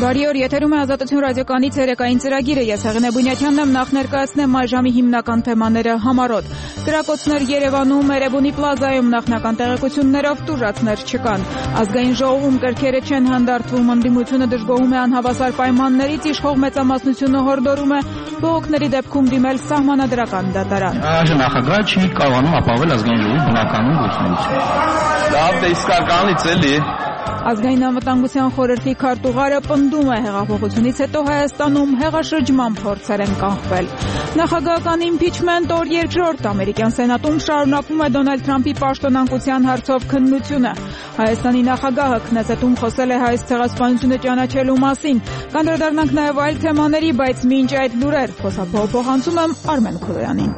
Բարի օր, եթերում է Ազատություն ռադիոկայանի ցերեկային ծրագիրը։ Ես Հեղինե Բունյաթյանն եմ, նախ ներկայացնեմ այժմի հիմնական թեմաները համառոտ։ Կրակոցներ Երևանում, Էրեբունի պլազայում նախնական տեղեկություններով տուժածներ չկան։ Ազգային ժողովում կրքերը չեն հանդարտվում, ընդդիմությունը դժգոհում է անհավասար պայմաններից, իշխող մեծամասնությունը հորդորում է բողոքների դեպքում դիմել սահմանադրական դատարան։ Նախագահը չի կարողանում ապահովել ազգային ժողովի բնականon գործունեությունը։ Դա իսկականից էլի։ Ազգային անվտանգության խորհրդի քարտուղարը պնդում է հեղափոխությունից հետո Հայաստանում հեղաշրջման փորձեր են կանխվել։ Նախագահական իմպիչմենտ օր երկրորդ ամերիկյան սենատում շարունակվում է Դոնալդ Թրամփի պաշտոնանկության հարցով քննությունը։ Հայաստանի նախագահը քնեսետում խոսել է հայոց ցեղասպանությունը ճանաչելու մասին։ Կանդրադառնանք նաև այլ թեմաների, բայց մինչ այդ լուրեր փոխանցում եմ Արմեն Քուրոյանին։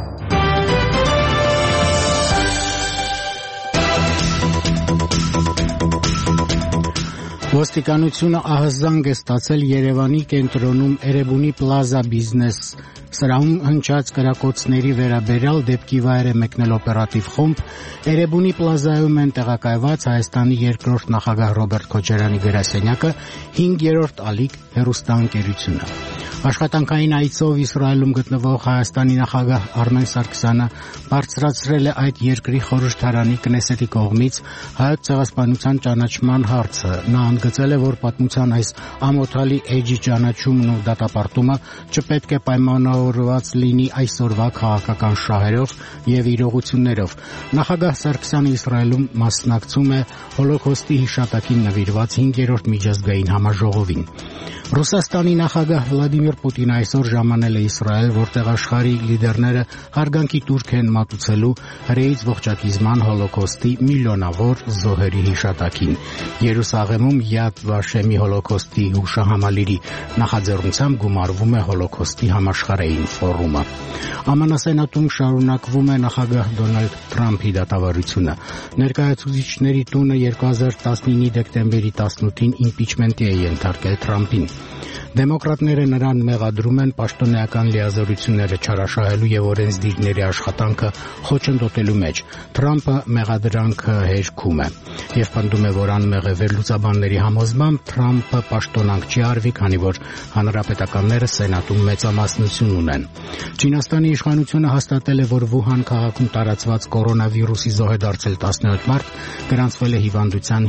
Ոստիկանությունը ահազանգ է ստացել Երևանի կենտրոնում Էրեբունի պլազա բիզնես սրահում հնչած կրակոցների վերաբերյալ դեպքի վայր է մեկնել օպերատիվ խումբ։ Էրեբունի պլազայում են տեղակայված Հայաստանի երկրորդ նախագահ Ռոբերտ Քոչարյանի գրասենյակը, 5-րդ ալիք հեռուստաընկերությունը։ Աշխատանքային այցով Իսրայելում գտնվող Հայաստանի նախագահ Արմեն Սարգսյանը բարձրացրել է այդ երկրի խորհրդարանի Կնեսետի կողմից հայոց ցեղասպանության ճանաչման հարցը։ Նա ընդգծել է, որ պատմության այս ամոթալի էջի ճանաչումն ու դատապարտումը չպետք է պայմանավորված լինի այսօրվա քաղաքական շահերով եւ իրողություններով։ Նախագահ Սարգսյանը Իսրայելում մասնակցում է Հոլոկոստի հիշատակին նվիրված 5-րդ միջազգային համաժողովին։ Ռուսաստանի նախագահ Վլադիմիր Պուտինը այսօր ժամանել է Իսրայել, որտեղ աշխարհի լիդերները հարգանքի տուրք են մատուցելու հրեից ողջակիզման Հոլոկոստի միլիոնավոր զոհերի հիշատակին։ Երուսաղեմում Յադ Վաշեմի Հոլոկոստի հուշահամալիրի նախաձեռնությամբ գումարվում է Հոլոկոստի համաշխարհային ֆորումը։ ԱՄՆ սենատում շարունակվում է նախագահ Դոնալդ Թրամփի դատավարությունը։ Ներկայացուցիչների տունը 2019 դեկտեմբերի 18-ին իմպիչմենտի է ենթարկել Թրամփին։ Դեմոկրատները նրան մեղադրում են պաշտոնեական լիազորությունները չարաշահելու եւ օրենսդիրների աշխատանքը խոչընդոտելու մեջ։ Թրամփը մեղադրանքը հերքում է եւ պնդում է, որ անմեղ է վերլուծաբանների համոզմամբ Թրամփը պաշտոնանկ չի արվի, քանի որ հանրապետականները սենատում մեծամասնություն ունեն։ Չինաստանի իշխանությունը հաստատել է, որ Վուհան քաղաքում տարածված կորոնավիրուսի զոհ է դարձել 17 մարդ, գրանցվել է հիվանդության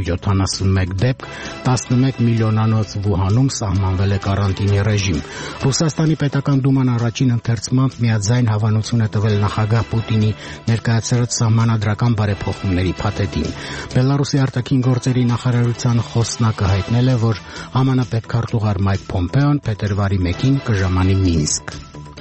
571 դեպք, 11 միլիոնանոց Վուհանում սահմանվել է կարանտինի ռեժիմ։ Ռուսաստանի պետական դուման առաջին ընթերցմամբ միաձայն հավանություն է տվել նախագահ Պուտինի ներկայացրած սահմանադրական բարեփոխումների փաթեթին։ Բելարուսի արտաքին գործերի նախարարության խոսնակը հայտնել է, որ ԱՄՆ պետքարտուղար Մայք Փոմպեոն փետրվարի 1-ին կժամանի Մինսկ։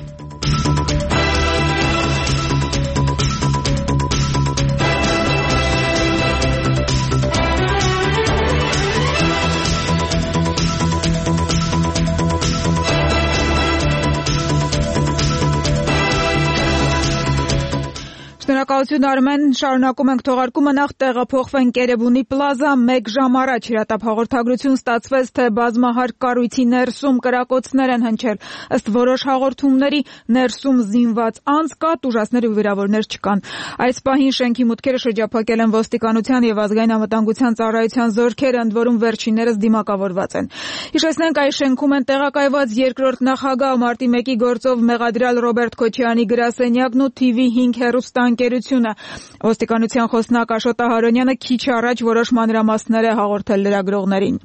Շնորհակալություն Արմեն, շարունակում ենք թողարկումը, նախ տեղափոխվենք Էրեբունի պլազա, 1 ժամ առաջ հրատապ հաղորդագրություն ստացվեց, թե բազմահարկ կառույցի ներսում կրակոցներ են հնչել, ըստ որոշ հաղորդումների ներսում զինված անձ կա, տուժածներ ու վիրավորներ չկան։ Այս պահին շենքի մուտքերը շրջափակել են ոստիկանության եւ ազգային անվտանգության ծառայության զորքերը, ընդ որում վերջիններս դիմակավորված են։ Հիշեցնենք, այս շենքում են տեղակայված երկրորդ նախագահ մարտի 1-ի գործով մեղադրյալ Ռոբերտ Քոչարյանի գրասենյակն ու TV5 հեռուստաընկերությունը։ Ոստիկանության խոսնակ Աշոտ Ահարոնյանը քիչ առաջ որոշ մանրամասներ է հաղորդել լրագրողներին։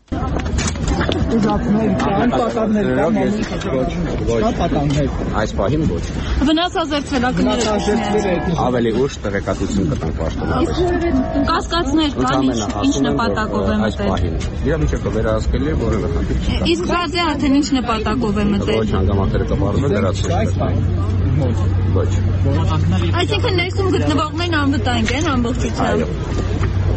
Այս պահին ոչ։ Վնասազերծվելակները ավելի ուշ տեղեկատվություն կտանք պաշտոնապես։ Կասկածներ կան, ինչ նպատակով է մտել։ Իրավիճակը վերահսկելի է, որևէ խնդիր չկա։ Իսկ բացի արդեն ինչ նպատակով է մտել։ Ոչ հանգամանքները կբարվել լրացուցիչ։ Ոչ։ Այսինքն ներսում գտնվողներն անվտանգ են ամբողջությամբ։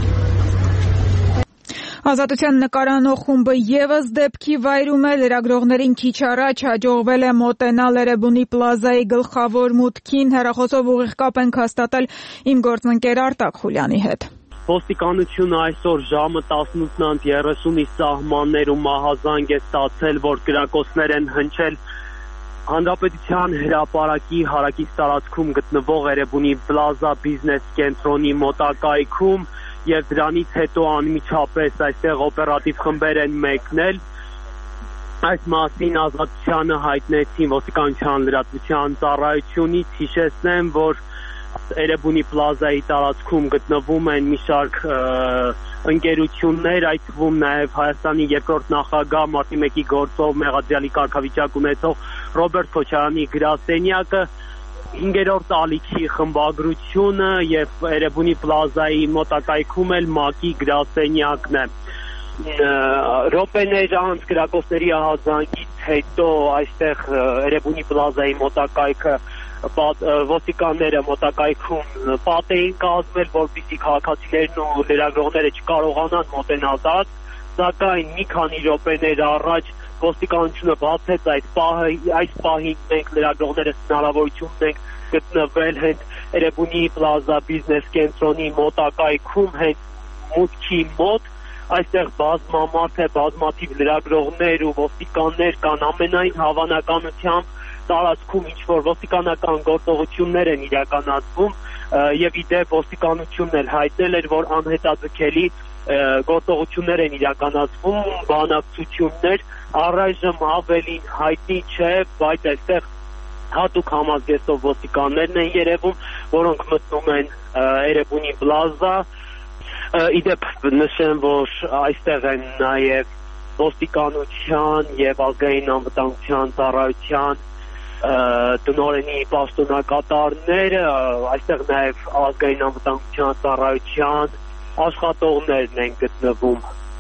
Ազատության նկարանող խումբը եւս դեպքի վայրում է, լրագրողներին քիչ առաջ հաջողվել է մոտենալ Էրեբունի պլազայի գլխավոր մուտքին, հեռախոսով ուղիղ կապ ենք հաստատել իմ գործընկեր Արտակ Խուլյանի հետ։ Ոստիկանությունը այսօր ժամը 18:30-ի սահմաններում ահազանգ է ստացել, որ կրակոցներ են հնչել Հանրապետության հրապարակի հարակից տարածքում գտնվող Էրեբունի պլազա բիզնես կենտրոնի մոտակայքում եւ դրանից հետո անմիջապես այստեղ օպերատիվ խմբեր են մեկնել Այս մասին ազատությանը հայտնեցին ոստիկանության լրատվության ծառայությունից, հիշեցնեմ, որ Էրեբունի պլազայի տարածքում գտնվում են մի շարք ընկերություններ, այդ թվում նաև Հայաստանի երկրորդ նախագահ մարտի 1-ի գործով մեղադրյալի կարգավիճակ ունեցող Ռոբերտ Քոչարյանի գրասենյակը, 5-րդ ալիքի խմբագրությունը եւ Էրեբունի պլազայի մոտակայքում էլ ՄԱԿ-ի գրասենյակն է։ Րոպեներ անց կրակոցների ահազանգից հետո այստեղ Էրեբունի պլազայի մոտակայքը ոստիկանները մոտակայքում պատ էին կազմել, որպեսզի քաղաքացիներն ու լրագրողները չկարողանան մոտենալ դարձ, սակայն մի քանի րոպեներ առաջ ոստիկանությունը բացեց այս պահին մենք լրագրողներս հնարավորություն ունենք գտնվել հենց Էրեբունի պլազա բիզնես կենտրոնի մոտակայքում, հենց մուտքի մոտ, այստեղ բազմամարդ է, բազմաթիվ լրագրողներ ու ոստիկաններ կան, ամենայն հավանականությամբ տարածքում ինչ-որ ոստիկանական գործողություններ են իրականացվում եւ իդեպ ոստիկանությունն էլ հայտնել էր, որ անհետաձգելի գործողություններ են իրականացվում, բանակցություններ, առայժմ ավելին հայտնի չէ, բայց այստեղ հատուկ համազգեստով ոստիկաններն են երևում, որոնք մտնում են Էրեբունի պլազա, իդեպ նշեմ, որ այստեղ են նաեւ ոստիկանության եւ ազգային անվտանգության ծառայության տնօրենի պաշտոնակատարները, այստեղ նաև ազգային անվտանգության ծառայության աշխատողներն են գտնվում։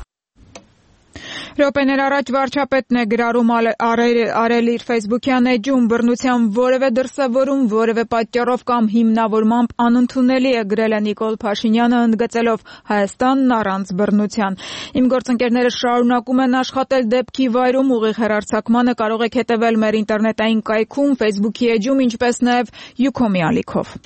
Րոպեներ առաջ վարչապետն է գրառում արել իր Facebook-յան էջում, բռնության որևէ դրսևորում, որևէ պատճառով կամ հիմնավորմամբ անընդունելի է գրել է Նիկոլ Փաշինյանը, ընդգծելով Հայաստանն առանց բռնության։ Իմ գործընկերները շարունակում են աշխատել դեպքի վայրում, ուղիղ հեռարձակմանը կարող եք հետևել մեր ինտերնետային կայքում, Facebook-ի էջում, ինչպես նաև Ucom-ի ալիքով։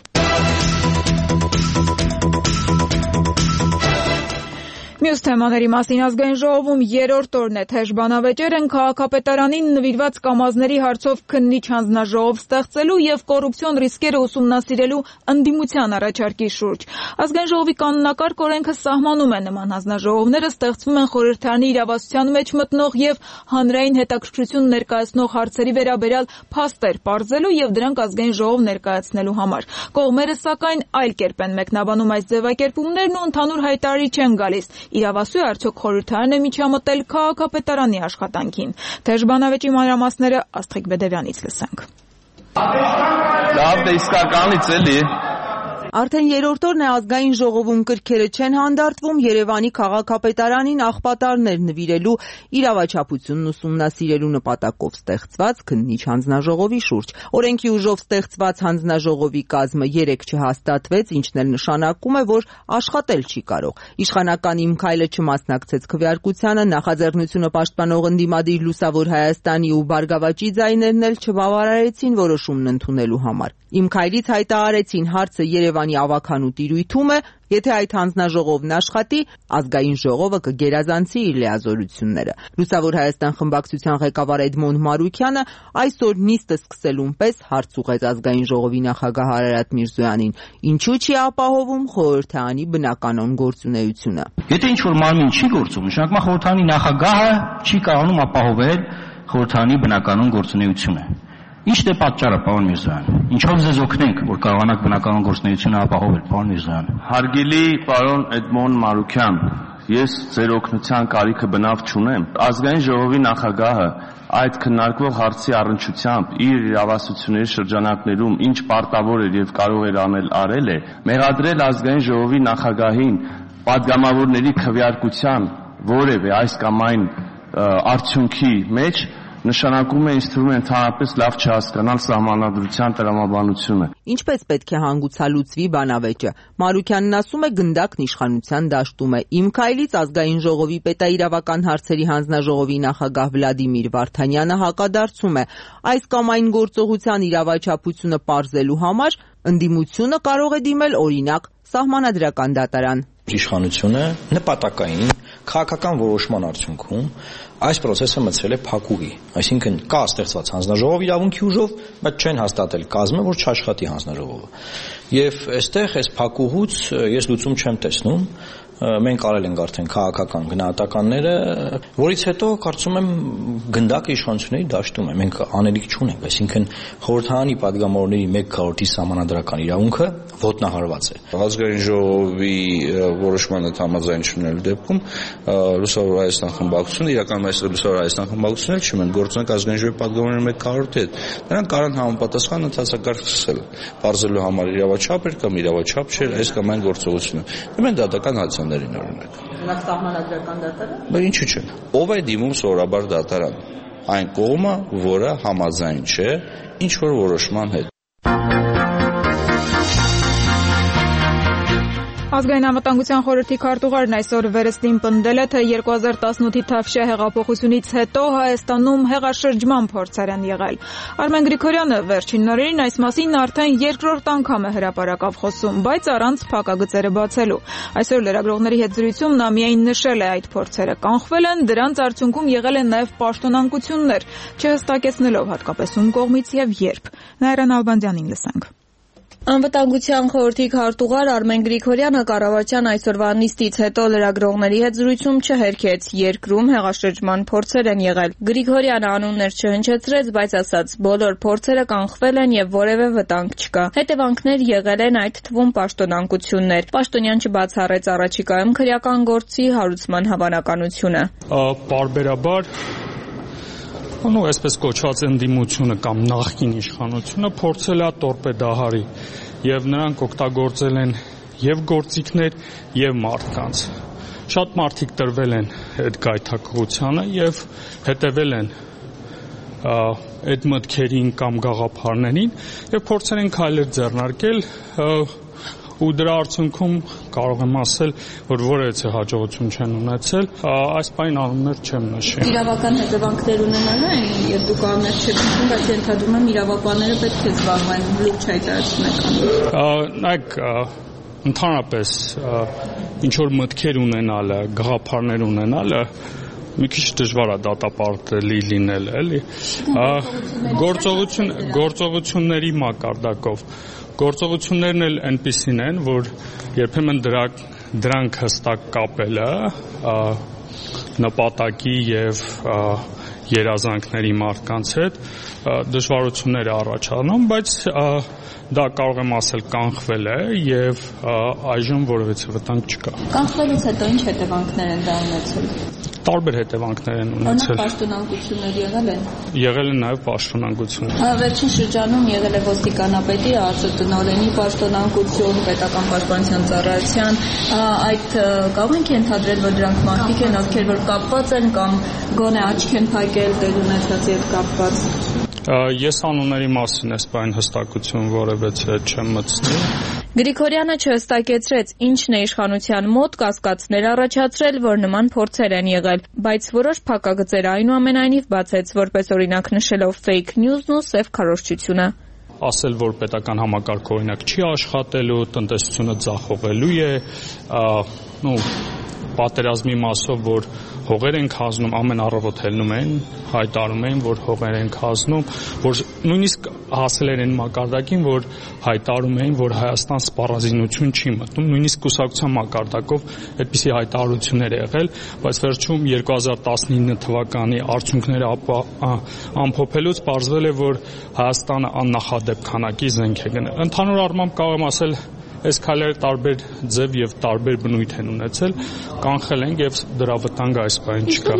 Մյուս թեմաների մասին ազգային ժողովում երրորդ օրն է թեժ բանավեճեր են քաղաքապետարանին նվիրված կամազների հարցով քննիչ հանձնաժողով ստեղծելու եւ կոռուպցիոն ռիսկերը ուսումնասիրելու ընդդիմության առաջարկի շուրջ։ Ազգային ժողովի կանոնակարգ օրենքը սահմանում է նման հանձնաժողովները ստեղծվում են խորհրդարանի իրավասության մեջ մտնող եւ հանրային հետաքրքրություն ներկայացնող հարցերի վերաբերյալ փաստեր պարզելու եւ դրանք ազգային ժողով ներկայացնելու համար։ Կողմերը սակայն այլ կերպ են մեկնաբանում այս ձևակերպումներն ու ընդհանուր հայտարարի չեն գալիս։ Իրավասու է արդյոք խորհրդարանը միջամտել քաղաքապետարանի աշխատանքին։ Թեժ բանավեճի մանրամասները Աստղիկ Բեդևյանից լսենք։ Լավ, դե իսկականից էլի։ Արդեն երրորդ օրն է ազգային ժողովում կրքերը չեն հանդարտվում Երևանի քաղաքապետարանին աղբատարներ նվիրելու իրավաչափությունն ուսումնասիրելու նպատակով ստեղծված քննիչ հանձնաժողովի շուրջ։ Օրենքի ուժով ստեղծված հանձնաժողովի կազմը 3 չհաստատվեց, ինչն էլ նշանակում է, որ աշխատել չի կարող։ Իշխանական Իմ քայլը չմասնակցեց քվեարկությանը, նախաձեռնությունը պաշտպանող ընդդիմադիր Լուսավոր Հայաստանի ու Բարգավաճի ձայներն էլ չբավարարեցին որոշումն ընդունելու համար։ Իմ քայլից հայտարարեցին հարցը Երևանի ավագանու տիրույթում է, եթե այդ հանձնաժողովն աշխատի, ազգային ժողովը կգերազանցի իր լիազորությունները։ Լուսավոր Հայաստան խմբակցության ղեկավար Էդմոնդ Մարուկյանը այսօր նիստը սկսելուն պես հարց ուղղեց ազգային ժողովի նախագահ Արարատ Միրզոյանին, ինչու չի ապահովում խորհրդարանի բնականոն գործունեությունը։ Եթե ինչ-որ մարմին չի գործում, նշանակում է խորհրդարանի նախագահը չի կարողանում ապահովել խորհրդարանի բնականոն գործունեությունը։ Ի՞նչն է պատճառը, պարոն Միրզոյան։ Ինչով ձեզ օգնենք, որ կարողանաք բնականոն գործունեությունը ապահովել, պարոն Միրզոյան։ Հարգելի պարոն Էդմոն Մարուկյան, ես ձեր օգնության կարիքը բնավ չունեմ։ Ազգային ժողովի նախագահը այդ քննարկվող հարցի առնչությամբ իր իրավասությունների շրջանակներում ինչ պարտավոր էր եւ կարող էր արել է, մեղադրել ազգային ժողովի նախագահին պատգամավորների քվեարկության որևէ այս կամ այն արդյունքի մեջ նշանակում է ինձ թվում է ընդհանրապես լավ չհասկանալ սահմանադրության տրամաբանությունը։ Ինչպես պետք է հանգուցալուծվի բանավեճը։ Մարուկյանն ասում է գնդակն իշխանության դաշտում է։ Իմ քայլից ազգային ժողովի պետաիրավական հարցերի հանձնաժողովի նախագահ Վլադիմիր Վարդանյանը հակադարձում է։ Այս կամ այն գործողության իրավաչափությունը պարզելու համար ընդդիմությունը կարող է դիմել օրինակ սահմանադրական դատարան։ Իշխանությունը նպատակային քաղաքական որոշման արդյունքում այս process-ը մտցրել է փակուղի, այսինքն կա ստեղծված հանձնաժողով իրավունքի ուժով, բայց չեն հաստատել կազմը, որ չաշխատի հանձնաժողովը։ Եվ այստեղ այս փակուղուց ես լուծում չեմ տեսնում, մենք արել ենք արդեն քաղաքական գնահատականները, որից հետո կարծում եմ գնդակը իշխանությունների դաշտում է, մենք անելիք չունենք, այսինքն խորհրդարանի падգամավորների 1/4 սահմանադրական իրավունքը ոտնահարված է։ Ազգային ժողովի որոշման հետ համաձայն չունելու դեպքում Լուսավոր Հայաստան խմբակցությունը, իրականում այս Լուսավոր Հայաստան խմբակցությունը չի, մենք գործ ունենք ազգային ժողովի падգամավորների 1/4 հետ։ Նրանք կարան համապատասխան ընթացակարգ սկսել, բարձրելու համար իրավաչափ էր կամ իրավաչափ չէր, այս կամ այն գործողությունը։ Մենք դատական հացաներին օրինակ։ Նրանք սահմանադրական դատարան։ Բայց ինչու՞ չէ։ Ով է դիմում սովորաբար դատարան։ Այն կողմը, որը համաձայն չէ ինչ որ որոշման հետ։ Ազգային անվտանգության խորհրդի քարտուղարն այսօր վերստին պնդել է, թե 2018-ի Թավշյա հեղափոխությունից հետո Հայաստանում հեղաշրջման փորձեր են եղել։ Արմեն Գրիգորյանը վերջին օրերին այս մասին արդեն երկրորդ անգամ է հրապարակավ խոսում, բայց առանց փակագծերը բացելու։ Այսօր լրագրողների հետ զրույցում նա միայն նշել է այդ փորձերը կանխվել են, դրանց արդյունքում եղել են նաև պաշտոնանկություններ, չհստակեցնելով հատկապես ում կողմից եւ երբ։ Նայիրան Ալբանդյանին լսենք։ Անվտանգության խորհրդի քարտուղար Արմեն Գրիգորյանը կառավարության այսօրվա նիստից հետո լրագրողների հետ զրույցում չհերքեց, երկրում հեղաշրջման փորձեր են եղել։ Գրիգորյանը անուններ չհնչեցրեց, բայց ասաց, բոլոր փորձերը կանխվել են եւ որևէ վտանգ չկա։ Հետևանքներ եղել են, այդ թվում պաշտոնանկություններ։ Պաշտոնյան չբացառեց առաջիկայում քրեական գործի հարուցման հավանականությունը։ Պարբերաբար այսպես կոչված ընդդիմությունը կամ նախկին իշխանությունը փորձել է տորպեդահարի եւ նրանք օգտագործել են եւ գործիքներ եւ մարդկանց։ Շատ մարդիկ տրվել են այդ գայթակղությանը եւ հետեւել են այդ մտքերին կամ գաղափարներին եւ փորձել են քայլեր ձեռնարկել ու դրա արդյունքում կարող եմ ասել, որ որևէ հաջողություն չեն ունեցել, այս բան անուններ չեմ նշի։ Իրավական հետևանքներ ունենալու են, եւ դուք անուններ չեք նշում, բայց ենթադրում եմ իրավաբանները պետք է զբաղվեն լուրջ հայտարարություններ։ Նայեք, ընդհանրապես ինչ որ մտքեր ունենալը, գաղափարներ ունենալը մի քիչ դժվար է դատապարտելի լինել, էլի։ Գործողությունների մակարդակով Գործողություններն էլ այնպիսին են, որ երբեմն դրանք հստակ կապելը նպատակի եւ երազանքների մարդկանց հետ դժվարություններ է առաջանում, բայց դա կարող եմ ասել կանխվել է եւ այժմ որևէ վտանգ չկա։ Կանխվելուց հետո ինչ հետևանքներ են դա ունեցել։ Տարբեր հետևանքներ են ունեցել։ Պաշտոնանկություններ եղել են։ Եղել են նաև պաշտոնանկություններ։ Վերջին շրջանում եղել է ոստիկանապետի, ԱԾՏ-տնօրենի պաշտոնանկություն, պետական պաշտպանության ծառայության, այդ կարող ենք ենթադրել, որ դրանք մարդիկ են, ովքեր որ կապված են կամ գոնե աչք են փակել տեղ ունեցածի հետ կապված։ Ես անունների մասին այս բան հստակություն որևէ չեմ մտցնի։ Գրիգորյանը չհստակեցրեց, ինչն է իշխանության մոտ կասկածներ առաջացրել, որ նման փորձեր են եղել, բայց որոշ փակագծեր այնուամենայնիվ բացեց, որպես օրինակ նշելով fake news-ն ու սև քարոզչությունը։ Ասել, որ պետական համակարգ օրինակ չի աշխատելու, տնտեսությունը ձախողելու է, պատերազմի մասով, որ հողեր են հազնում, ամեն առավոտ ելնում են, հայտարարում են, որ հողեր են հազնում, որ նույնիսկ հասել են այն մակարդակին, որ հայտարարում են, որ Հայաստան սպառազինություն չի մտնում, նույնիսկ կուսակցության մակարդակով այդպիսի հայտարարություններ եղել, բայց վերջում 2019 թվականի արդյունքները ամփոփելուց պարզվել է, որ Հայաստանը աննախադեպ քանակի զենք է գնել։ Ընդհանուր առմամբ կարող եմ ասել, այս քայլերը տարբեր ձև եւ տարբեր բնույթ են ունեցել, կանխել ենք եւ դրա վտանգը այս բան չկա։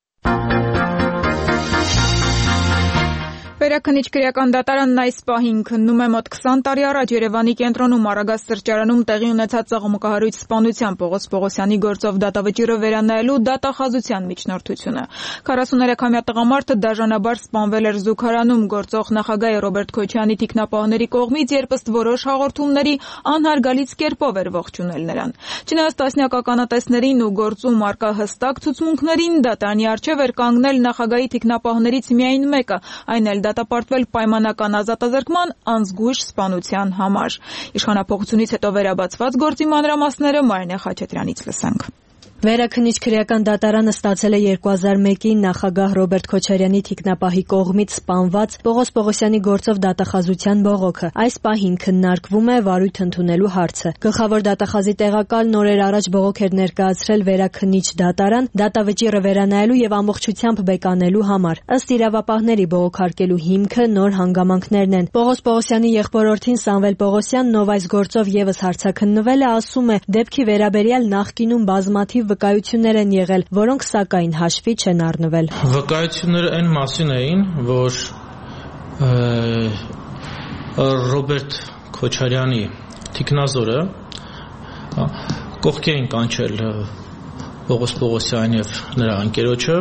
Վերաքնիչ քրեական դատարանն այս պահին քննում է մոտ 20 տարի առաջ Երևանի կենտրոնում Արագած սրճարանում տեղի ունեցած ծաղմկահարույց սպանության Պողոս Պողոսյանի գործով դատավճիռը վերանայելու դատախազության միջնորդությունը։ 43-ամյա տղամարդը դաժանաբար սպանվել էր Զուգարանում գործող նախագահ Ռոբերտ Քոչյանի թիկնապահների կողմից, երբ ըստ որոշ հաղորդումների անհարգալից կերպով էր ողջունել նրան։ Չնայած տասնյակ ականատեսներին ու գործում արկա հստակ ցուցմունքներին, դատարանի առջև էր կանգնել նախագահի թիկնապահներից միայն մեկը, այն էլ դատապարտվել պայմանական ազատազրկման անզգույշ սպանության համար։ Իշխանափոխությունից հետո վերաբացված գործի մանրամասները Մարինե Խաչատրյանից լսենք։ Վերաքննիչ քրեական դատարանը ստացել է 2001-ին նախագահ Ռոբերտ Քոչարյանի թիկնապահի կողմից սպանված Պողոս Պողոսյանի գործով դատախազության բողոքը։ Այս պահին քննարկվում է վարույթ ընդունելու հարցը։ Գլխավոր դատախազի տեղակալն օրեր առաջ բողոք էր ներկայացրել վերաքննիչ դատարան դատավճիռը վերանայելու եւ ամբողջությամբ բեկանելու համար։ Ըստ իրավապահների բողոքարկելու հիմքը նոր հանգամանքներն են։ Պողոս Պողոսյանի եղբորորդին Սամվել Պողոսյանն, ով այս գործով եւս հարցաքննվել է, ասում է, դեպքի վերաբերյալ նախկինում բազմաթիվ վկայություններ են եղել, որոնք սակայն հաշվի չեն առնվել։ Վկայությունները այն մասին էին, որ Ռոբերտ Քոչարյանի թիկնազորը կողքի էին կանչել Պողոս Պողոսյանին եւ նրա ընկերոջը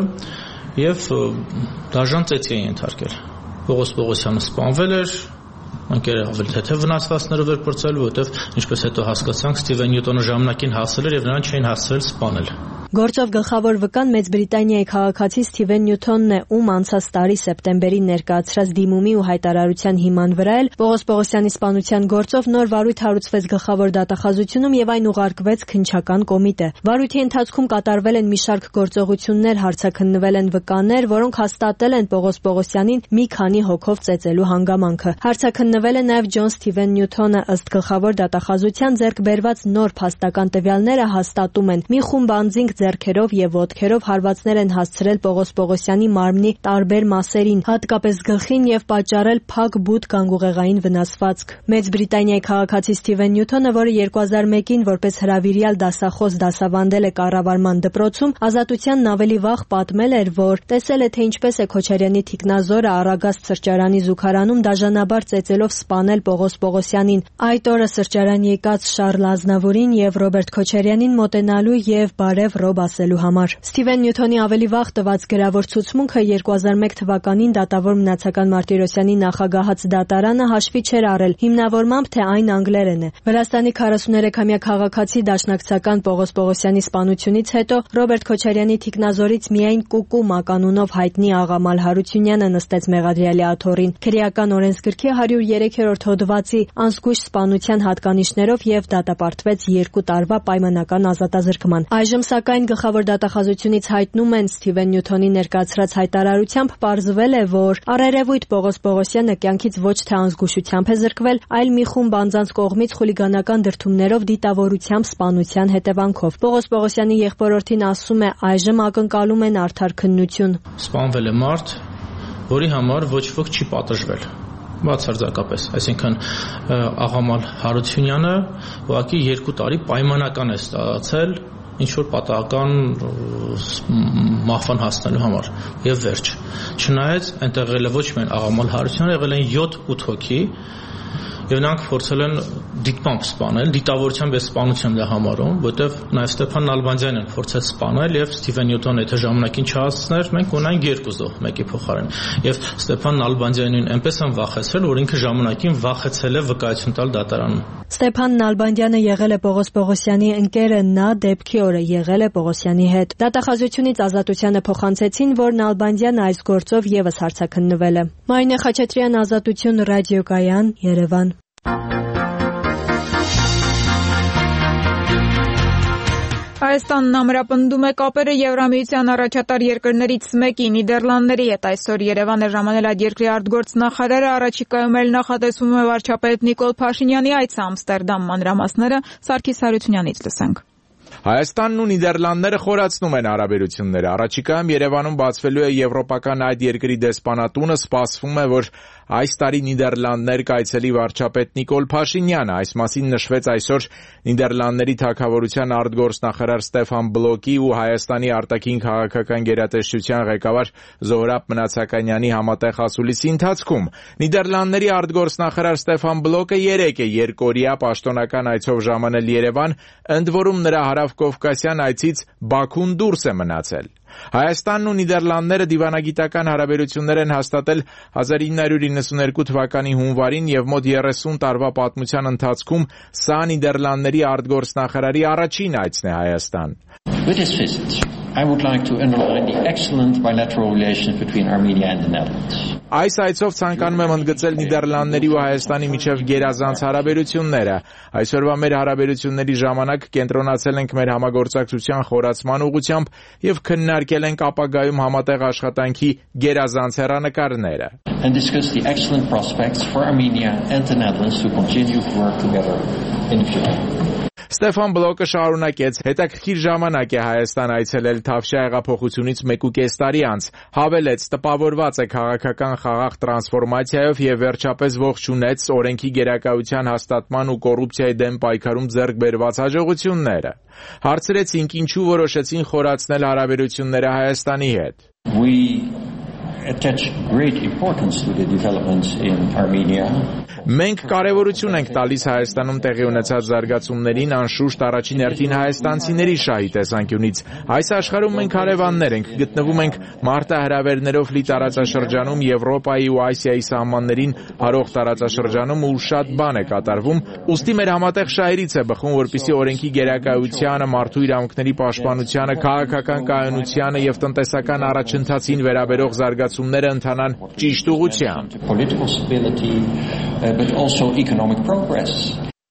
եւ դաժան ծեծի էին ենթարկել։ Պողոս Պողոսյանը սպանվել էր, ընկերը ավելի թեթև վնասվածքներով էր փորձել, որովհետև ինչպես հետո հասկացանք, Սթիվեն Նյուտոնը ժամանակին հասել էր եւ նրան չէին հասցրել սպանել։ Գործով գլխավոր վկան Մեծ Բրիտանիայի քաղաքացի Սթիվեն Նյուտոնն է, ում անցած տարի սեպտեմբերին ներկայացրած դիմումի ու հայտարարության հիման վրա էլ Պողոս Պողոսյանի սպանության գործով նոր վարույթ հարուցվեց գլխավոր դատախազությունում եւ այն ուղարկվեց քննչական կոմիտե։ Վարույթի ընթացքում կատարվել են մի շարք գործողություններ, հարցաքննվել են վկաներ, որոնք հաստատել են Պողոս Պողոսյանին մի քանի հոգով ծեծելու հանգամանքը։ Հարցաքննվել է նաեւ Ջոն Սթիվեն Նյուտոնը, ըստ գլխավոր դատախազության ձեռք բերված նոր փաստական տվյալները հաստատում են մի խումբ անձինք ձեռքերով եւ ոտքերով հարվածներ են հասցրել Պողոս Պողոսյանի մարմնի տարբեր մասերին, հատկապես գլխին եւ պատճառել փակ բութ գանգուղեղային վնասվածք։ Մեծ Բրիտանիայի քաղաքացի Սթիվեն Նյուտոնը, որը 2001-ին որպես հրավիրյալ դասախոս դասավանդել է կառավարման դպրոցում, ազատությանն ավելի վաղ պատմել էր, որ տեսել է, թե ինչպես է Քոչարյանի թիկնազորը Արագաստ սրճարանի զուգարանում դաժանաբար ծեծելով սպանել Պողոս Պողոսյանին։ Այդ օրը սրճարան եկած Շարլ Ազնավուրին եւ Ռոբերտ Քոչարյանին մոտենալու եւ բարև ռոբ ասելու համար։ Սթիվեն Նյուտոնի ավելի վաղ տված գրավոր ցուցմունքը 2001 թվականին դատավոր Մնացական Մարտիրոսյանի նախագահած դատարանը հաշվի չէր առել, հիմնավորմամբ թե այն անգլերեն է։ Վրաստանի 43-ամյա քաղաքացի դաշնակցական Պողոս Պողոսյանի սպանությունից հետո Ռոբերտ Քոչարյանի թիկնազորից միայն Կուկու մականունով հայտնի Աղամալ Հարությունյանը նստեց մեղադրյալի աթոռին։ Քրեական օրենսգրքի 103-րդ հոդվածի անզգույշ սպանության հատկանիշներով եւ դատապարտվեց 2 տարվա պայմանական ազատազրկման։ Այժմ սակայն գլխավոր դատախազությունից հայտնում են Սթիվեն Նյուտոնի ներկայացրած հայտարարությամբ պարզվել է, որ առերևույթ Պողոս Պողոսյանը կյանքից ոչ թե անզգուշությամբ է զրկվել, այլ մի խումբ անձանց կողմից խուլիգանական դրդումներով դիտավորությամբ սպանության հետևանքով։ Պողոս Պողոսյանի եղբորորդին ասում է, այժմ ակնկալում են արդար քննություն։ Սպանվել է մարդ, որի համար ոչ ոք չի պատժվել։ Բացարձակապես, այսինքն Աղամալ Հարությունյանը ուղղակի 2 տարի պայմանական է ստացել ինչ որ պատահական մահվան հասնելու համար եւ վերջ։ Չնայած այնտեղ եղել է ոչ միայն Աղամալ Հարությունյանը, եղել են 7-8 հոգի եւ նրանք փորձել են դիտմամբ սպանել, դիտավորությամբ է սպանություն դա համարում, որտեվ նաեւ Ստեփան Նալբանդյանն փորձեց սպանել եւ Սթիվեն Նյուտոնը եթե ժամանակին չհասցներ, մենք ունենք 2 զոհ մեկի փոխարեն։ Եվ Ստեփան Նալբանդյանին այնպես են վախեցրել, որ ինքը ժամանակին վախեցել է վկայություն տալ դատարանում։ Ստեփան Նալբանդյանը եղել է Պողոս Պողոսյանի ընկերը, նա դեպքի օրը եղել է Պողոսյանի հետ։ Դատախազությունից ազատությանը փոխանցեցին, որ Նալբանդյանը այս գործով եւս հարցաքննվել է։ Մարինե Խաչատրյան, Ազատություն, Ռադիոկայան, Երևան։ Հայաստանն ամրապնդում է կապերը Եվրամիության առաջատար երկրներից մեկի Նիդերլանդների հետ։ Այսօր Երևան է ժամանել այդ երկրի արտգործնախարարը, առաջիկայում էլ նախատեսվում է վարչապետ Նիկոլ Փաշինյանի այցը Ամստերդամ։ Մանրամասները Սարգիս Հարությունյանից լսենք։ Հայաստանն ու Նիդերլանդները խորացնում են հարաբերությունները։ Առաջիկայում Երևանում բացվելու է եվրոպական այդ երկրի դեսպանատունը, սպասվում է, որ այս տարի Նիդերլանդներ կայցելի վարչապետ Նիկոլ Փաշինյանը։ Այս մասին նշվեց այսօր Նիդերլանդների թագավորության արտգործնախարար Ստեփան Բլոկի ու Հայաստանի արտաքին քաղաքական գերատեսչության ղեկավար Զոհրաբ Մնացականյանի համատեղ ասուլիսի ընթացքում։ Նիդերլանդների արտգործնախարար Ստեփան Բլոկը 3 է երկօրյա պաշտոնական այցով ժամանել Երևան, ընդ որում նրա հարավկովկասյան այցից Բաքուն դուրս է մնացել։ Հայաստանն ու Նիդերլանդները դիվանագիտական հարաբերություններ են հաստատել 1992 թվականի հունվարին եւ մոտ 30 տարվա պատմության ընթացքում սա Նիդերլանդների արտգործնախարարի առաջին այցն է Հայաստան։ I would like to underline the excellent bilateral relations between Armenia and the Netherlands. Այս այցով ցանկանում եմ ընդգծել Նիդերլանդների ու Հայաստանի միջև գերազանց հարաբերությունները։ Այսօրվա մեր հարաբերությունների ժամանակ կենտրոնացել ենք մեր համագործակցության խորացման ուղղությամբ եւ քննարկել ենք ապագայում համատեղ աշխատանքի գերազանց հեռանկարները։ And discuss the excellent prospects for Armenia and the Netherlands to continue to work together in the future. Ստեփան Բլոկը շարունակեց. հետաքրքիր ժամանակ է Հայաստան այցելել Թավշյա հեղափոխությունից 1.5 տարի անց, հավելեց, տպավորված է քաղաքական խաղաղ տրանսֆորմացիայով եւ վերջապես ողջունեց օրենքի գերակայության հաստատման ու կոռուպցիայի դեմ պայքարում ձեռք բերված հաջողությունները։ Հարցրեցինք, ինչու որոշեցին խորացնել հարաբերությունները Հայաստանի հետ։ We attach great importance to the developments in Armenia. Մենք կարևորություն ենք տալիս Հայաստանում տեղի ունեցած զարգացումներին, անշուշտ առաջին հերթին հայաստանցիների շահի տեսանկյունից։ Այս աշխարհում մենք հարևաններ ենք, գտնվում ենք մարտահրավերներով լի տարածաշրջանում, Եվրոպայի ու Ասիայի սահմաններին հարող տարածաշրջանում ու շատ բան է կատարվում, ուստի մեր համատեղ շահերից է բխում, որպեսզի օրենքի գերակայությանը, մարդու իրավունքների պաշտպանությանը, քաղաքական կայունությանը եւ տնտեսական առաջընթացին վերաբերող զարգացումները ընթանան ճիշտ ուղղությամբ։ But also economic progress.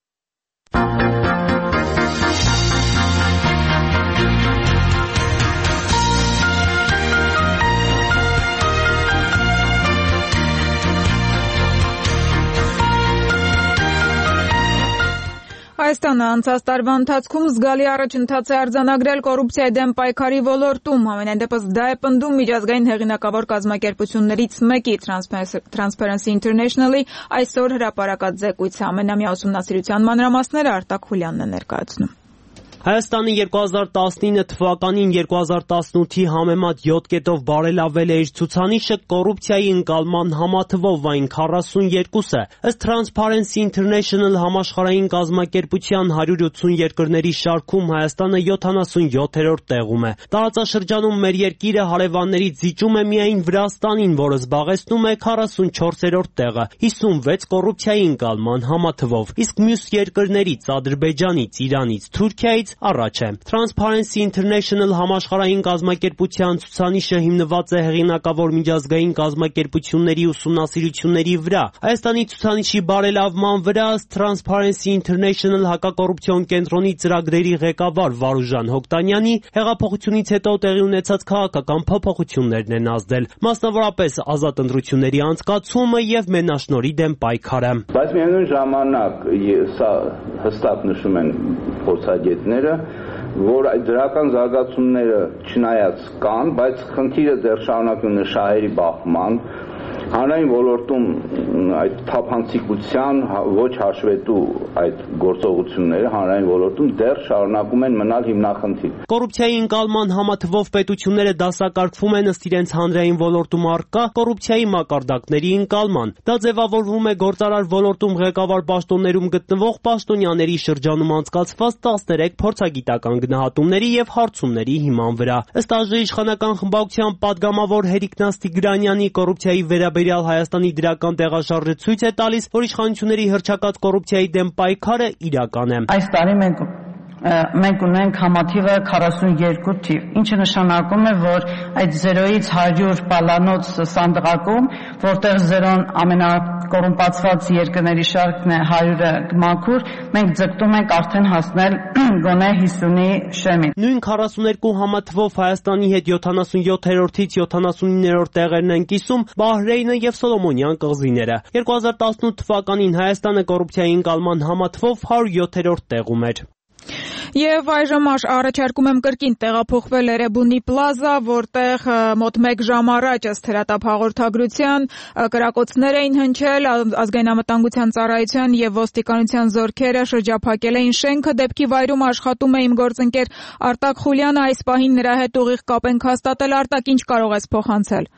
Հայաստանը անցած տարվա ընթացքում զգալի առաջընթաց է արձանագրել կոռուպցիայի դեմ պայքարի ոլորտում, ամենայն դեպս դա է պնդում միջազգային հեղինակավոր կազմակերպություններից մեկի Transparency International-ի այսօր հրապարակած զեկույցը։ Ամենամյա ուսումնասիրության մանրամասները Արտակ Խուլյանն է ներկայացնում։ Հայաստանը 2019 թվականին 2018-ի համեմատ 7 կետով բարելավել է իր ցուցանիշը կոռուպցիայի ընկալման համաթվով, այն 42 է։ Ըստ Transparency International համաշխարհային կազմակերպության 180 երկրների շարքում Հայաստանը 77-րդ տեղում է։ Տարածաշրջանում մեր երկիրը հարևաններից զիջում է միայն Վրաստանին, որը զբաղեցնում է 44-րդ տեղը, 56 կոռուպցիայի ընկալման համաթվով, իսկ մյուս երկրներից Ադրբեջանից, Իրանից, Թուրքիայից առաջ է։ Transparency International համաշխարհային կազմակերպության ցուցանիշը հիմնված է հեղինակավոր միջազգային կազմակերպությունների ուսումնասիրությունների վրա։ Հայաստանի ցուցանիշի բարելավման վրա Transparency International հակակոռուպցիոն կենտրոնի ծրագրերի ղեկավար Վարուժան Հոկտանյանի հեղափոխությունից հետո տեղի ունեցած քաղաքական փոփոխություններն են ազդել, մասնավորապես ազատ ընտրությունների անցկացումը եւ մենաշնորհի դեմ պայքարը։ Բայց միևնույն ժամանակ սա հստակ նշում են փորձագետները, որ այդ դրական զարգացումները չնայած կան, բայց խնդիրը դեռ շարունակվում է շահերի բախման, հանրային ոլորտում այդ թափանցիկության ոչ հաշվետու այդ գործողությունները հանրային ոլորտում դեռ շարունակում են մնալ հիմնախնդիր։ Կոռուպցիայի ընկալման համաթվով պետությունները դասակարգվում են ըստ իրենց հանրային ոլորտում առկա կոռուպցիայի մակարդակների ընկալման։ Դա ձևավորվում է գործարար ոլորտում ղեկավար պաշտոններում գտնվող պաշտոնյաների շրջանում անցկացված 13 փորձագիտական գնահատումների եւ հարցումների հիման վրա։ Ըստ ԱԺ իշխանական խմբակցության падգամավոր Հերիկ Նաստիգրանյանի կոռուպցիայի վերաբերյալ Հայաստանի դրական տեղաշարժը ցույց է տալիս, որ իշխանությունների հռչակած կոռուպցիայի դեմ պայքարը իրական է։ Այս տարի մենք ունենք համաթիվը 42 թիվ, ինչը նշանակում է, որ այդ 0-ից 100 բալանոց սանդղակում, որտեղ 0-ն ամենակոռումպացված երկրների շարքն է, 100-ը մաքուր, մենք ձգտում ենք արդեն հասնել գոնե 50-ի շեմին։ Նույն 42 համաթվով Հայաստանի հետ 77-րդից 79-րդ տեղերն են կիսում Բահրեյնը եւ Սոլոմոնյան կղզիները։ 2018 թվականին Հայաստանը կոռուպցիայի ընկալման համաթվով 107-րդ տեղում էր։ Եվ այժմ առաջարկում եմ կրկին տեղափոխվել Էրեբունի պլազա, որտեղ մոտ 1 ժամ առաջ ըստ հրատապ հաղորդագրության կրակոցներ էին հնչել, ազգային անվտանգության ծառայության եւ ոստիկանության զորքերը շրջափակել էին շենքը, դեպքի վայրում աշխատում է իմ գործընկեր Արտակ Խուլյանը, այս պահին նրա հետ ուղիղ կապ ենք հաստատել։ Արտակ, ինչ կարող ես փոխանցել։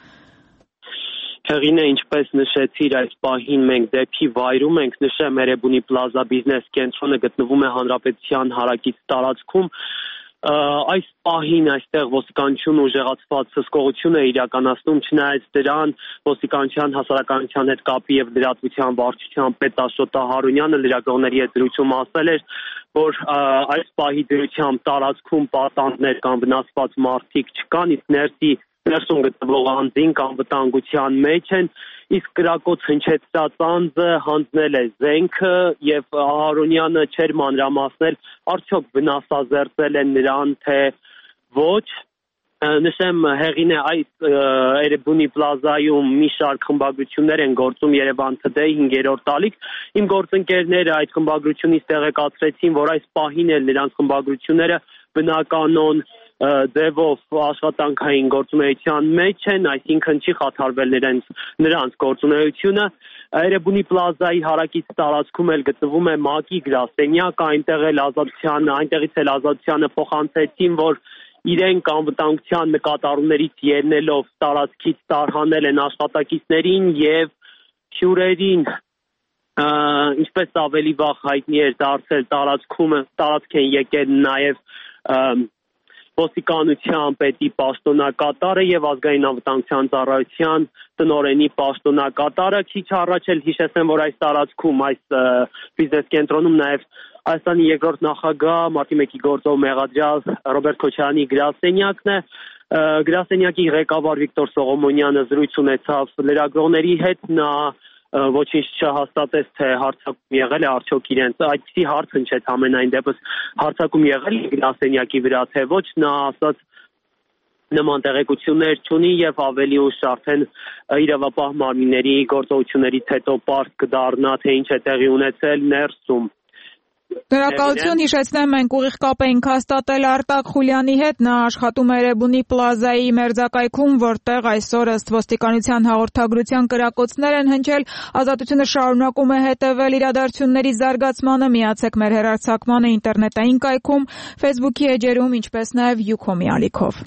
Հեղինե, ինչպես նշեցիր, այս պահին մենք դեպքի վայրում ենք, նշեմ Էրեբունի պլազա բիզնես կենտրոնը գտնվում է Հանրապետության հարակից տարածքում, այս պահին այստեղ ոստիկանությունը ուժեղացված հսկողություն է իրականացնում, չնայած դրան ոստիկանության հասարակայնության հետ կապի եւ լրատվության վարչության պետ Աշոտ Հարունյանը լրագրողների հետ զրույցում ասել էր, որ այս պահի դրությամբ տարածքում պատանդներ կամ վնասված մարդիկ չկան, իսկ ներսում գտնվող անձինք անվտանգության մեջ են, իսկ կրակոց հնչեցրած անձը հանձնել է զենքը եւ Հարունյանը չէր մանրամասնել արդյոք վնասազերծել են նրան թե ոչ։ Նշեմ հեղին է այս Էրեբունի պլազայում մի շարք խմբագրություններ են գործում Երևան Today 5-րդ տալիք։ Իմ գործընկերները այդ խմբագրությունից տեղեկացրեցին, որ այս պահին էլ նրանց խմբագրությունները բնականon ձևով աշխատանքային գործունեության մեջ են, այսինքն չի խաթարվել նրանց գործունեությունը։ Էրեբունի պլազայի հարակից տարածքում էլ գտնվում է ՄԱԿ-ի գրասենյակ, այնտեղից էլ Ազատությանը փոխանցեցին, որ իրենք անվտանգության նկատառումներից ելնելով տարածքից տարհանել են աշխատակիցներին եւ հյուրերին, ինչպես ավելի վաղ հայտնի էր դարձել տարածք են եկել նաեւ ոստիկանության պետի պաշտոնակատարը եւ ազգային անվտանգության ծառայության տնօրենի պաշտոնակատարը։ Քիչ առաջ էլ հիշեցնեմ, որ այս տարածքում, այս բիզնես կենտրոնում նաեւ Հայաստանի երկրորդ նախագահ մարտի 1-ի գործով մեղադրյալ Ռոբերտ Քոչարյանի գրասենյակն է։ Գրասենյակի ղեկավար Վիկտոր Սողոմոնյանը զրույց ունեցավ լրագրողների հետ, նա ոչինչ չհաստատեց, թե հարձակում եղել է արդյոք իրենց, այդպիսի հարց հնչեց ամենայն դեպս հարձակում եղել է գրասենյակի վրա, թե ոչ, նա ասաց նման տեղեկություններ չունի եւ ավելի ուշ արդեն իրավապահ մարմինների գործողություններից հետո պարզ կդառնա, թե ինչ է տեղի ունեցել ներսում։ Շնորհակալություն, հիշեցնեմ, մենք ուղիղ կապ էինք հաստատել Արտակ Խուլյանի հետ, նա աշխատում է Էրեբունի պլազայի մերձակայքում, որտեղ այսօր ըստ ոստիկանության հաղորդագրության կրակոցներ են հնչել։ Ազատությունը շարունակում է հետևել իրադարձությունների զարգացմանը, միացեք մեր հեռարձակմանը ինտերնետային կայքում, Facebook-ի էջերում, ինչպես նաև Ucom-ի ալիքով։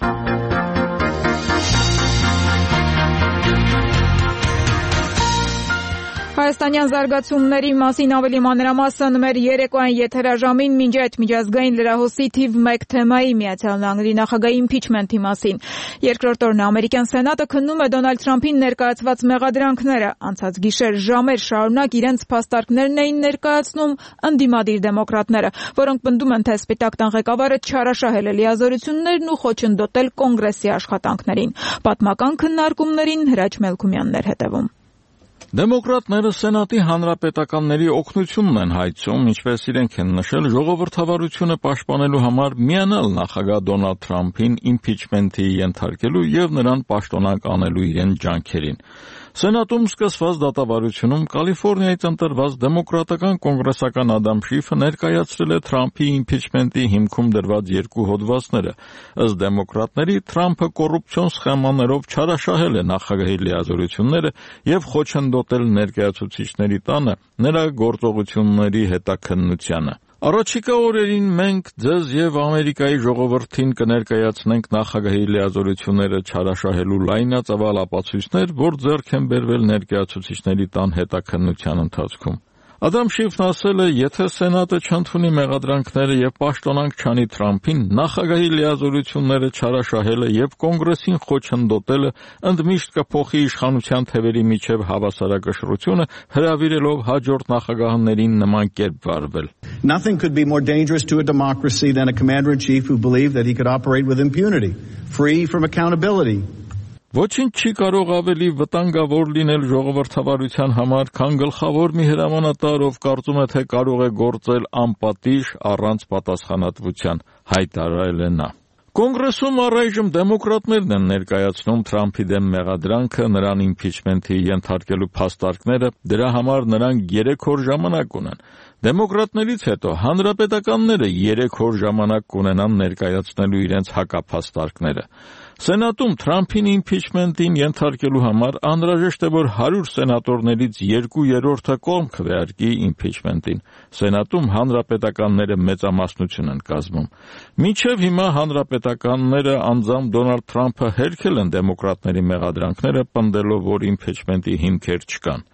Հայաստանյան զարգացումների մասին ավելի մանրամասն մեր երեկոյան եթերաժամին, մինչ այդ միջազգային լրահոսի թիվ 1 թեմայի Միացյալ Նահանգների նախագահի իմփիչմենթի մասին։ Երկրորդ օրն ամերիկյան սենատը քննում է Դոնալդ Թրամփին ներկայացված մեղադրանքները։ Անցած գիշեր ժամեր շարունակ իրենց փաստարկներն էին ներկայացնում ընդդիմադիր դեմոկրատները, որոնք պնդում են, թե Սպիտակ տան ղեկավարը չարաշահել է լիազորություններն ու խոչընդոտել կոնգրեսի աշխատանքներին։ Պատմական քննարկումներին Հրաչ Մելքումյանն էր հետևում։ Դեմոկրատները Սենատի հանրապետականների օգնությունն են հայցում, ինչպես իրենք են նշել, ժողովրդավարությունը պաշտպանելու համար միանալ նախագահ Դոնալդ Թրամփին իմփիչմենթի ենթարկելու եւ նրան պաշտոնակ անելու իրեն ջանքերին։ Սենատում սկսված դատավարությունում Կալիֆոռնիայից ընտրված դեմոկրատական կոնգրեսական Ադամ Շիֆը ներկայացրել է Թրամփի իմփիչմենթի հիմքում դրված երկու հոդվածները։ Ըստ դեմոկրատների Թրամփը կոռուպցիոն սխեմաներով չարաշահել է նախագահի լիազորությունները եւ խոչընդոտել ներկայացուցիչների տանը նրա գործողությունների հետաքննությանը։ Առաջիկա օրերին մենք ձեզ եւ Ամերիկայի ժողովրդին կներկայացնենք նախագահի լիազորությունները չարաշահելու լայնածավալ ապացույցներ, որ ձեռք են բերվել ներկայացուցիչների տան հետաքննության ընթացքում։ Ադամ Շիֆն ասել է, եթե Սենատը չընդունի մեղադրանքները եւ պաշտոնանկ չանի Թրամփին, նախագահի լիազորությունները չարաշահելը եւ կոնգրեսին խոչընդոտելը ընդմիշտ կփոխի իշխանության թևերի միջև հավասարակշռությունը, հրավիրելով հաջորդ նախագահներին նման կերպ վարվել։ Nothing could be more dangerous to a democracy than a commander-in-chief who believed that he could operate with impunity, free from accountability. Ոչինչ չի կարող ավելի վտանգավոր լինել ժողովրդավարության համար, քան գլխավոր մի հրամանատար, ով կարծում է, թե կարող է գործել անպատիժ առանց պատասխանատվության, հայտարարել է նա։ Կոնգրեսում առայժմ դեմոկրատներն են ներկայացնում Թրամփի դեմ մեղադրանքը, նրան իմփիչմենթի ենթարկելու փաստարկները, դրա համար նրանք 3 օր ժամանակ ունեն։ Դեմոկրատներից հետո հանրապետականները 3 օր ժամանակ կունենան ներկայացնելու իրենց հակափաստարկները։ Սենատում Թրամփին իմփիչմենթին ենթարկելու համար անհրաժեշտ է, որ 100 սենատորներից 2/3-ը կողմ քվեարկի իմփիչմենթին։ Սենատում հանրապետականները մեծամասնություն են կազմում։ Մինչև հիմա հանրապետականները անձամբ Դոնալդ Թրամփը հերքել են դեմոկրատների մեղադրանքները, պնդելով, որ իմփիչմենթի հիմքեր չկան։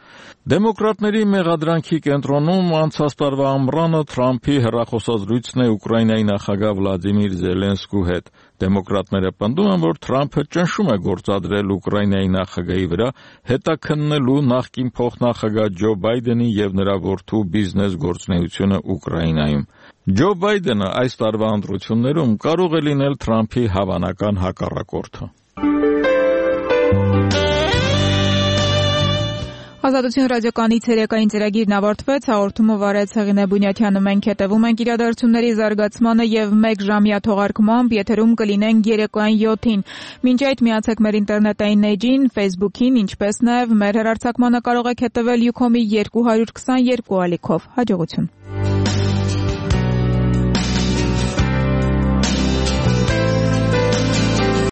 Դեմոկրատների մեղադրանքի կենտրոնում անցած տարվա ամռանը Թրամփի հեռախոսազրույցն է Ուկրաինայի նախագահ Վլադիմիր Զելենսկու հետ։ Դեմոկրատները պնդում են, որ Թրամփը ճնշում է գործադրել Ուկրաինայի նախագահի վրա հետաքննելու նախկին փոխնախագահ Ջո Բայդենի եւ նրա որդու բիզնես գործունեությունը Ուկրաինայում։ Ջո Բայդենը այս տարվա ընտրություններում կարող է լինել Թրամփի հավանական հակառակորդը։ Ազատություն ռադիոկայանի ցերեկային ծրագիրն ավարտվեց, հաղորդումը վարեց Հեղինե Բունյաթյանը, մենք հետևում ենք իրադարձությունների զարգացմանը եւ 1 ժամյա թողարկմամբ եթերում կլինենք երեկոյան 7-ին։ Մինչ այդ միացեք մեր ինտերնետային էջին, Facebook-ին, ինչպես նաեւ մեր հեռարձակմանը կարող եք հետևել Ucom-ի 222 ալիքով։ Հաջողություն։